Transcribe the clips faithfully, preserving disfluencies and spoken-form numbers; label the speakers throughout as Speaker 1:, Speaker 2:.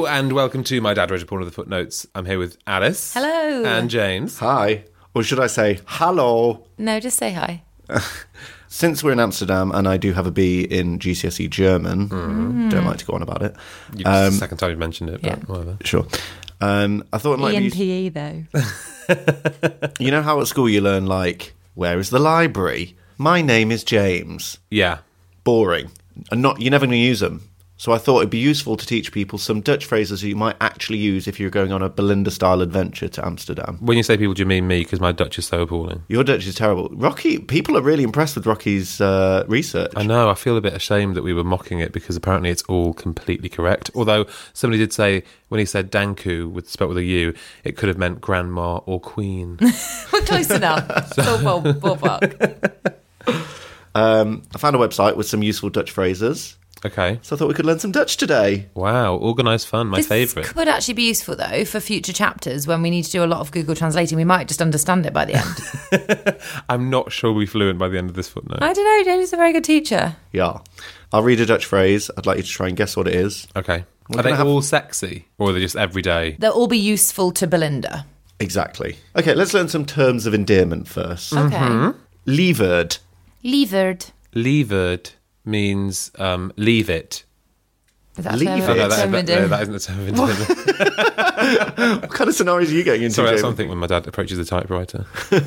Speaker 1: and welcome to My Dad Wrote a Porn of the Footnotes. I'm here with Alice.
Speaker 2: Hello.
Speaker 1: And James.
Speaker 3: Hi. Or should I say, hello?
Speaker 2: No, just say hi.
Speaker 3: Since we're in Amsterdam and I do have a B in G C S E German, mm. don't like to go on about it.
Speaker 1: You, um, it's the second time you've mentioned it, but
Speaker 2: yeah.
Speaker 1: whatever.
Speaker 3: Sure. Um, I thought it might
Speaker 2: E N T E,
Speaker 3: be...
Speaker 2: though.
Speaker 3: You know how at school you learn, like, where is the library? My name is James.
Speaker 1: Yeah.
Speaker 3: Boring. And not you're never going to use them. So I thought it'd be useful to teach people some Dutch phrases that you might actually use if you're going on a Belinda-style adventure to Amsterdam.
Speaker 1: When you say people, do you mean me? Because my Dutch is so appalling.
Speaker 3: Your Dutch is terrible. Rocky, people are really impressed with Rocky's uh, research.
Speaker 1: I know. I feel a bit ashamed that we were mocking it because apparently it's all completely correct. Although somebody did say when he said Danku, with spelt with a U, it could have meant grandma or queen.
Speaker 2: We're close enough. Still ball, ballpark.
Speaker 3: Um, I found a website with some useful Dutch phrases.
Speaker 1: Okay.
Speaker 3: So I thought we could learn some Dutch today.
Speaker 1: Wow, organised fun, my
Speaker 2: this
Speaker 1: favourite.
Speaker 2: This could actually be useful, though, for future chapters when we need to do a lot of Google translating. We might just understand it by the end.
Speaker 1: I'm not sure we'll be fluent by the end of this footnote.
Speaker 2: I don't know, James is a very good teacher.
Speaker 3: Yeah. I'll read a Dutch phrase. I'd like you to try and guess what it is.
Speaker 1: Okay.
Speaker 3: We're
Speaker 1: Are they
Speaker 3: have...
Speaker 1: all sexy? Or are they just everyday?
Speaker 2: They'll all be useful to Belinda.
Speaker 3: Exactly. Okay, let's learn some terms of endearment first.
Speaker 2: Okay.
Speaker 1: Mm-hmm.
Speaker 3: Levered.
Speaker 2: Levered.
Speaker 1: Levered means um, leave it.
Speaker 2: Is that
Speaker 3: Leave
Speaker 2: a term,
Speaker 3: it.
Speaker 1: Oh, no, that,
Speaker 2: term
Speaker 1: that,
Speaker 2: endearment?
Speaker 1: no, that isn't a term of endearment.
Speaker 3: What kind of scenarios are you getting into,
Speaker 1: Sorry, that's
Speaker 3: Jamie?
Speaker 1: something when my dad approaches the typewriter.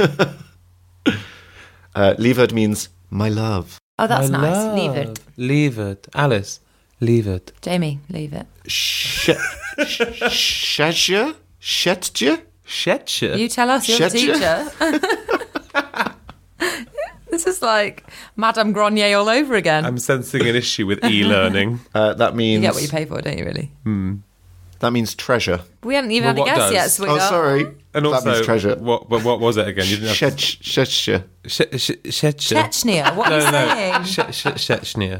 Speaker 3: uh, levered means my love.
Speaker 2: Oh, that's
Speaker 1: My
Speaker 2: nice.
Speaker 1: love.
Speaker 2: Leave it.
Speaker 1: Leave it. Alice, leave it.
Speaker 2: Jamie, leave it.
Speaker 3: Sh- Shetje? Shetje?
Speaker 1: Shetcher?
Speaker 2: You tell us, you're the
Speaker 3: Shetje?
Speaker 2: teacher. This is like Madame Grenier all over again.
Speaker 1: I'm sensing an issue with e-learning.
Speaker 3: Uh, that
Speaker 2: You
Speaker 3: means
Speaker 2: get what you pay for, don't you, really?
Speaker 3: that means treasure.
Speaker 2: We haven't even
Speaker 1: Well,
Speaker 2: had a
Speaker 1: what
Speaker 2: guess yet,
Speaker 1: does?
Speaker 2: sweetheart.
Speaker 3: Oh, sorry.
Speaker 1: And
Speaker 3: that
Speaker 1: also,
Speaker 3: means treasure.
Speaker 1: What, what, what was it again? You didn't have
Speaker 3: Shetje. Shetje.
Speaker 1: Sh- sh- Shetcher.
Speaker 2: Chechnya, what are you
Speaker 1: No, no,
Speaker 2: saying?
Speaker 1: no. Sh- sh- Chechnya.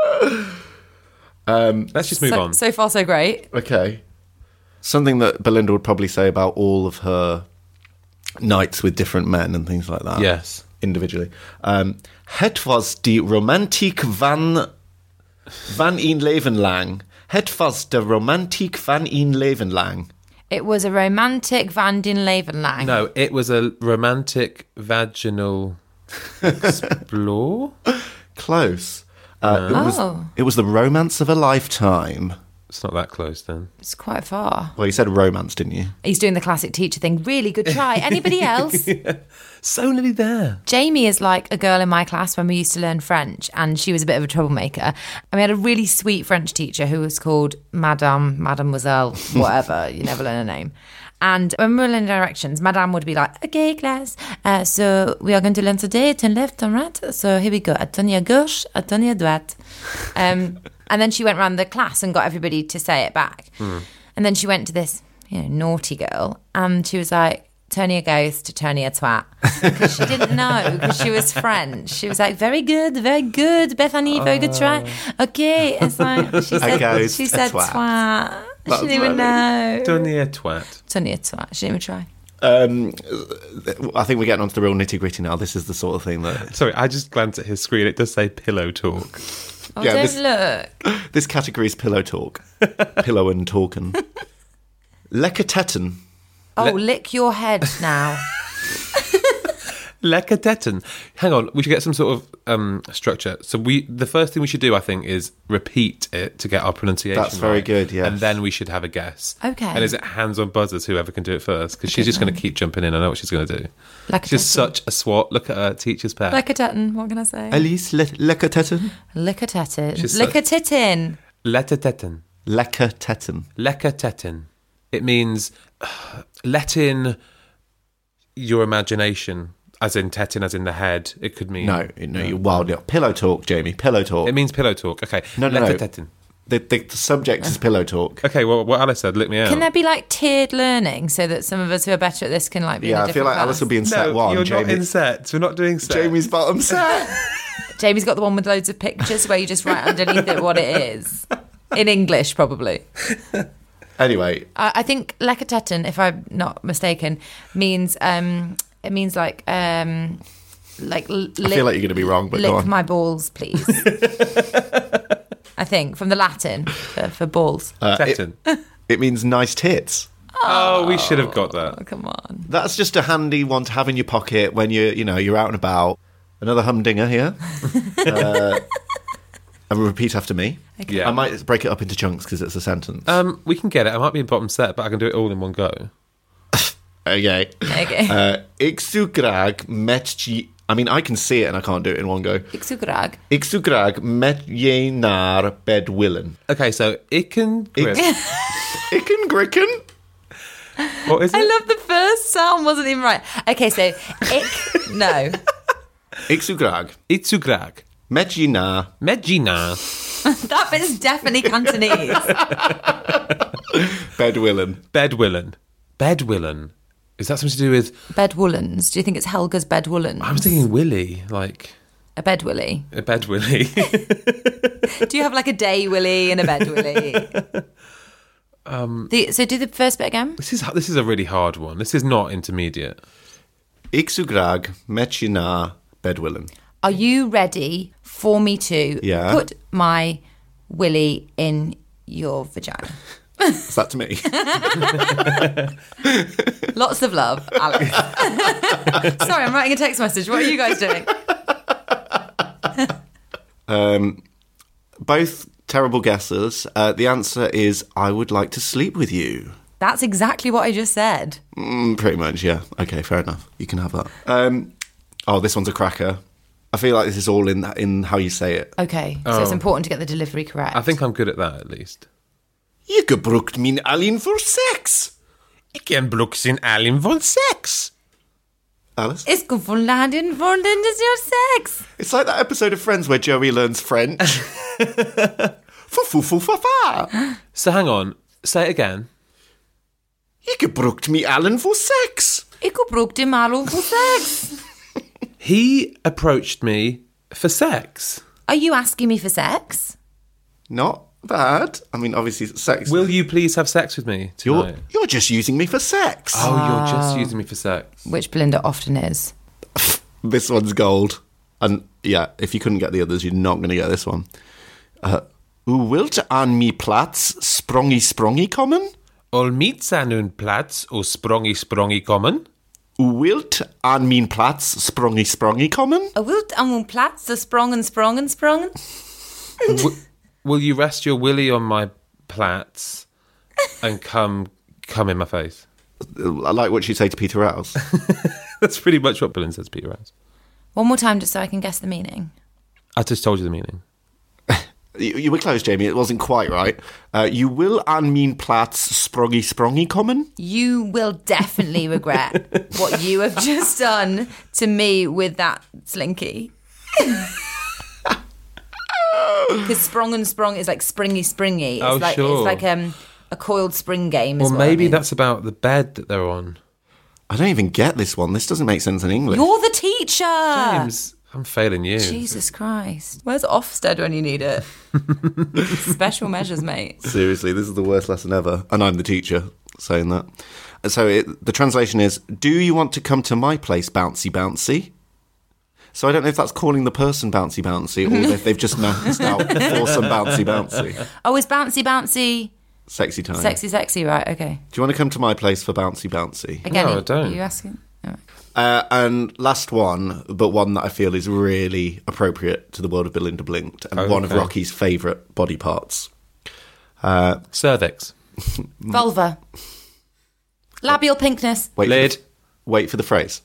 Speaker 3: Um,
Speaker 1: Let's just move
Speaker 2: so,
Speaker 1: on.
Speaker 2: so far, so great.
Speaker 3: okay. Something that Belinda would probably say about all of her nights with different men and things like that.
Speaker 1: Yes.
Speaker 3: Individually. Um, Het was die romantiek van, van een leven lang. Het was de romantiek van een leven lang.
Speaker 2: It was a romantic Van den Leeuwenlang.
Speaker 1: No, it was a romantic vaginal explore.
Speaker 3: Close. Uh, it, was,
Speaker 2: Oh.
Speaker 3: it was the romance of a lifetime.
Speaker 1: It's not that close then.
Speaker 2: It's quite far.
Speaker 3: Well, you said romance, didn't you?
Speaker 2: He's doing the classic teacher thing. Really good try. Anybody else?
Speaker 1: So nearly there.
Speaker 2: Jamie is like a girl in my class when we used to learn French, and she was a bit of a troublemaker. And we had a really sweet French teacher who was called Madame, Mademoiselle, whatever. You never learn her name. And when we were learning directions, Madame would be like, okay, class, uh, so we are going to learn today, turn left, turn right. So here we go. Attenez à gauche, attenez à droite. Um, and then she went around the class and got everybody to say it back. Mm. And then she went to this, you know, naughty girl, and she was like, turning a ghost, turning a twat. Because she didn't know, because she was French. She was like, very good, very good, Bethany, very good try. Okay. It's like, she said,
Speaker 3: ghost,
Speaker 2: she
Speaker 3: a
Speaker 2: said
Speaker 3: twat.
Speaker 2: twat. She
Speaker 3: That's
Speaker 2: didn't even
Speaker 3: funny.
Speaker 2: know.
Speaker 1: Donny a twat.
Speaker 2: Turning a twat. She didn't even try.
Speaker 3: Um, I think we're getting onto the real nitty gritty now. This is the sort of thing that...
Speaker 1: Sorry, I just glanced at his screen. It does say pillow talk.
Speaker 2: Oh,
Speaker 3: Yeah,
Speaker 2: don't
Speaker 3: this-
Speaker 2: look.
Speaker 3: This category is pillow talk. Pillow and talking. Lekker tetten.
Speaker 2: Oh,
Speaker 1: Le-
Speaker 2: lick your head now.
Speaker 1: Lekker tetten. Hang on, we should get some sort of um, structure. So we, the first thing we should do, I think, is repeat it to get our pronunciation
Speaker 3: That's very
Speaker 1: right.
Speaker 3: good, yes.
Speaker 1: And then we should have a guess.
Speaker 2: Okay.
Speaker 1: And is it hands on buzzers, whoever can do it first? Because she's just going to keep jumping in. I know what she's going to do.
Speaker 2: Like a
Speaker 1: She's
Speaker 2: tetten.
Speaker 1: such a swat. Look at her teacher's pet.
Speaker 2: Lick a tetten. What can I say?
Speaker 3: Elise, le- lekker tetten.
Speaker 2: Lick a tetten.
Speaker 1: She's
Speaker 2: Lick
Speaker 1: so-
Speaker 2: a tittin.
Speaker 1: Lekker tetten.
Speaker 3: Lekker tetten.
Speaker 1: Lekker tetten. It means uh, let in your imagination, as in tetten, as in the head. It could mean...
Speaker 3: No, no, you're wild. Pillow talk, Jamie. Pillow talk.
Speaker 1: It means pillow talk. Okay.
Speaker 3: No, no,
Speaker 1: Lekker
Speaker 3: no.
Speaker 1: tetten.
Speaker 3: The, the, the subject is pillow talk.
Speaker 1: Okay, well, what Alice said, lick me out.
Speaker 2: Can there be like tiered learning so that some of us who are better at this can like be
Speaker 3: Yeah,
Speaker 2: in a
Speaker 3: I feel
Speaker 2: different
Speaker 3: like Alice
Speaker 2: class?
Speaker 3: will be in set
Speaker 1: No,
Speaker 3: one.
Speaker 1: you're
Speaker 3: Jamie,
Speaker 1: not in sets. We're not doing sets.
Speaker 3: Jamie's bottom set.
Speaker 2: Jamie's got the one with loads of pictures where you just write underneath it what it is. In English, probably.
Speaker 3: Anyway,
Speaker 2: I, I think lekkertetten, if I'm not mistaken, means um, it means like um, like l-
Speaker 3: I feel like you're going to be wrong, but
Speaker 2: lick
Speaker 3: go on.
Speaker 2: my balls, please. I think from the Latin for, for balls.
Speaker 3: Uh, it-
Speaker 1: Tetten.
Speaker 3: It means nice tits.
Speaker 1: Oh, we should have got that.
Speaker 2: Oh, come on.
Speaker 3: That's just a handy one to have in your pocket when you're, you know, you're out and about. Another humdinger here. uh, and repeat after me.
Speaker 2: Okay.
Speaker 1: Yeah.
Speaker 3: I might break it up into chunks because it's a sentence.
Speaker 1: Um, we can get it. I might be in bottom set, but I can do it all in one go.
Speaker 3: Okay.
Speaker 2: Okay.
Speaker 3: Uh, Ik zoek graag met je... I mean, I can see it and I can't do it in one go.
Speaker 2: Ik zoek graag.
Speaker 3: Ik zoek graag met je naar bed willen.
Speaker 1: Okay, so Icken Grip.
Speaker 3: Ik en grikken.
Speaker 1: What is it?
Speaker 2: I love the first sound wasn't even right. Okay, so ik no.
Speaker 3: Ik zoek graag
Speaker 1: Itsugrag.
Speaker 3: met je naar
Speaker 1: Medjina.
Speaker 2: That bit is definitely Cantonese.
Speaker 3: bed willen.
Speaker 1: Bedwillen. Bedwillen. Is that something to do with...
Speaker 2: Bed woolens. Do you think it's Helga's bed woolens?
Speaker 1: I was thinking Willy, like
Speaker 2: A bed willy.
Speaker 1: a bed Willy.
Speaker 2: Do you have like a day willy and a bed willy? um, the, so do the first bit again.
Speaker 1: This is this is a really hard one. This is not intermediate.
Speaker 3: Ik zoek graag met je naar bed willen.
Speaker 2: Are you ready for me to
Speaker 3: Yeah.
Speaker 2: put my willy in your vagina?
Speaker 3: Is that to me?
Speaker 2: Lots of love, Alex. Sorry, I'm writing a text message. What are you guys doing?
Speaker 3: um, both terrible guesses. Uh, the answer is I would like to sleep with you.
Speaker 2: That's exactly what I just said.
Speaker 3: Mm, pretty much, yeah. Okay, fair enough. You can have that. Um, oh, this one's a cracker. I feel like this is all in in how you say it.
Speaker 2: Okay, so it's important to get the delivery correct.
Speaker 1: I think I'm good at that, at least.
Speaker 3: Je gebruikt mijn alleen voor seks.
Speaker 1: Ik ken Brooks in Allen van sex.
Speaker 3: Alice?
Speaker 2: It's good for landing for is your sex.
Speaker 3: It's like that episode of Friends where Joey learns French. Fu fu fu fa fa.
Speaker 1: So hang on. Say it again.
Speaker 3: Je gebruikt mij alleen voor seks.
Speaker 2: Ik gebruikte malo for sex.
Speaker 1: He approached me for sex.
Speaker 2: Are you asking me for sex?
Speaker 3: Not bad. I mean, obviously, sex.
Speaker 1: Will you please have sex with me
Speaker 3: you're,
Speaker 1: tonight?
Speaker 3: you're just using me for sex.
Speaker 1: Oh, you're just using me for sex.
Speaker 2: Which Belinda often is.
Speaker 3: This one's gold. And yeah, if you couldn't get the others, you're not going to get this one. Uh, U wilt aan me plats sprongy sprongy kommen?
Speaker 1: Ol meet zijn hun plaats o sprongy sprongy kommen?
Speaker 3: U wilt aan mijn plats sprongy sprongy kommen?
Speaker 2: I wilt aan mijn plaats de sprongen, sprongen, sprongen.
Speaker 1: W- will you rest your willy on my plats and come come in my face?
Speaker 3: I like what you say to Peter Rouse.
Speaker 1: That's pretty much what Billen says to Peter Rouse.
Speaker 2: One more time just so I can guess the meaning.
Speaker 1: I just told you the meaning.
Speaker 3: you, you were close, Jamie. It wasn't quite right. Uh, you will aan mijn plats sprongy sprongy kommen?
Speaker 2: You will definitely regret what you have just done to me with that slinky. Because sprung and sprung is like springy, springy. It's
Speaker 1: Oh,
Speaker 2: like
Speaker 1: sure.
Speaker 2: it's like um, a coiled spring game.
Speaker 1: Or
Speaker 2: Is what I
Speaker 1: maybe
Speaker 2: mean.
Speaker 1: that's about the bed that they're on.
Speaker 3: I don't even get this one. This doesn't make sense in English.
Speaker 2: You're the teacher.
Speaker 1: James, I'm failing you.
Speaker 2: Jesus Christ. Where's Ofsted when you need it? Special measures, mate.
Speaker 3: Seriously, this is the worst lesson ever. And I'm the teacher saying that. So it, the translation is, do you want to come to my place, bouncy bouncy? So I don't know if that's calling the person bouncy bouncy or if they've just maxed out for some bouncy bouncy.
Speaker 2: Oh, is bouncy, bouncy,
Speaker 3: Sexy time.
Speaker 2: sexy, sexy, right? Okay.
Speaker 3: Do you want to come to my place for bouncy bouncy?
Speaker 2: Again,
Speaker 1: No, I
Speaker 2: are
Speaker 1: don't.
Speaker 2: you asking? All right.
Speaker 3: Uh, and last one, but one that I feel is really appropriate to the world of Belinda Blinked and
Speaker 1: Oh,
Speaker 3: one of
Speaker 1: okay.
Speaker 3: Rocky's favourite body parts. Uh,
Speaker 1: Cervix.
Speaker 2: Vulva. Labial pinkness.
Speaker 3: wait,
Speaker 1: Lid.
Speaker 3: For the, wait for the phrase.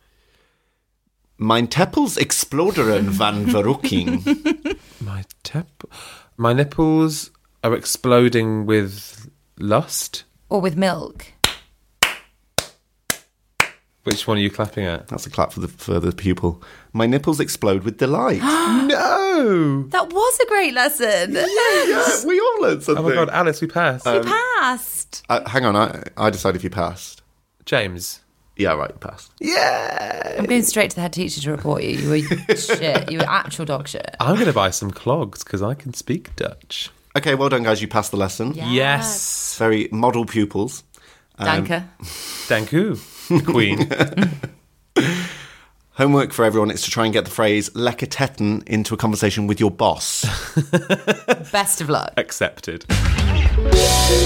Speaker 3: Mijn teppels exploderen van verrukking.
Speaker 1: My tep- My nipples are exploding with lust.
Speaker 2: Or with milk.
Speaker 1: Which one are you clapping at?
Speaker 3: That's a clap for the for the pupil. My nipples explode with delight. No!
Speaker 2: That was a great lesson.
Speaker 3: Yeah, we all learned something.
Speaker 1: Oh my god, Alice, we passed.
Speaker 2: You passed.
Speaker 3: Uh, hang on, I, I decide if you passed.
Speaker 1: James.
Speaker 3: Yeah, right, you passed.
Speaker 2: I'm going straight to the head teacher to report you. You were shit. You were actual dog shit.
Speaker 1: I'm going to buy some clogs because I can speak Dutch.
Speaker 3: Okay, well done, guys. You passed the lesson.
Speaker 1: Yes.
Speaker 3: Very model pupils. Um,
Speaker 2: Danke.
Speaker 1: Thank you, Queen.
Speaker 3: Homework for everyone is to try and get the phrase lekker tetten into a conversation with your boss.
Speaker 2: Best of luck.
Speaker 1: Accepted.
Speaker 4: Thank you.